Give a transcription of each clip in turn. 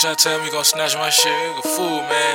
tryna tell me he gon' snatch my shit, you a fool, man.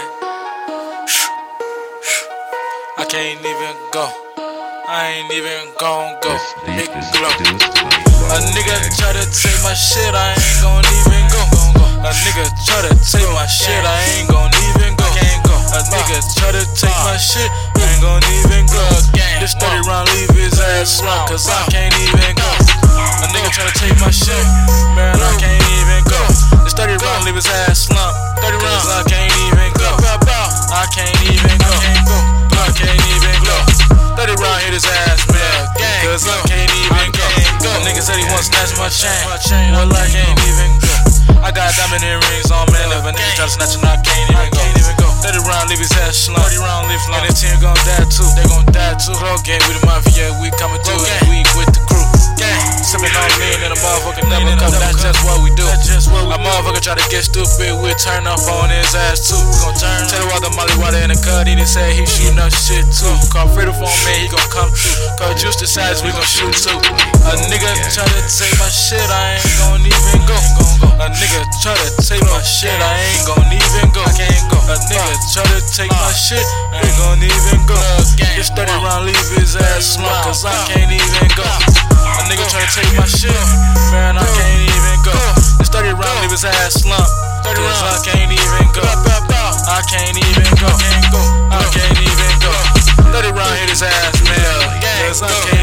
I can't even go. I ain't even gon' go. Big glow. A nigga try to take my shit, I ain't gon' even go. A nigga try to take my shit, I ain't gon' even go. A nigga try to take my shit, I ain't gon' even go. This 30 round leave his ass slump, cause I can't even go. A nigga try to take my shit, man, I can't even go. This 30 round leave his ass slump, 30 rounds, I can't even go. I can't even go. I can't even go. 30 round hit his ass, man, cause I can't even go. Nigga said he wants to snatch my chain, well I can't even go. I got diamond earrings on, man, if a nigga try to snatch it, I can't even go. 30 round leave his ass slump, 30 round leave slump, and the team gon' die too, they gon' die too. Club game with the mafia, we coming through, and we with the crew. Sippin' on lean and a motherfucker double cup, that's just what we do. A motherfucker try to get stupid, we turn up on his ass too. We gon' turn. Tell the water Molly water in the cut, he done say he shootin' up shit too. Call Freedom for man, he gon' come through. Cause Juice decides we gon' shoot too. A nigga try to take my shit, I ain't gon' even go. A nigga try to take my shit, I ain't gon' even go. A nigga try to take my shit, I ain't gon' even go. This 30 round leave his ass slump, cause I can't even go. A nigga try to take my shit, man, I can't even go. This 30 round leave his ass slump, cause I can't even go. I can't even go. I can't even go. 30 round hit his ass, man, cause I can't